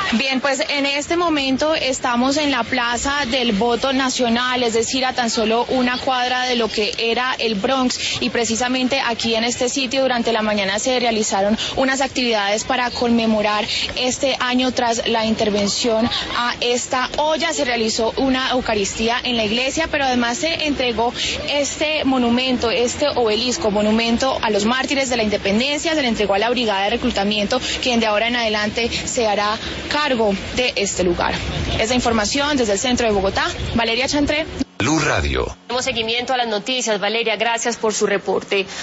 Bien, pues en este momento estamos en la Plaza del Voto Nacional, es decir, a tan solo una cuadra de lo que era el Bronx, y precisamente aquí en este sitio durante la mañana se realizaron unas actividades para conmemorar este año tras la intervención a esta olla. Se realizó una Eucaristía en la iglesia, pero además se entregó este monumento, este obelisco, monumento a los mártires de la independencia, se le entregó a la Brigada de Reclutamiento, quien de ahora en adelante se hará cargo de este lugar. Esa información desde el centro de Bogotá, Valeria Chantré. Blue Radio. Damos seguimiento a las noticias. Valeria, gracias por su reporte.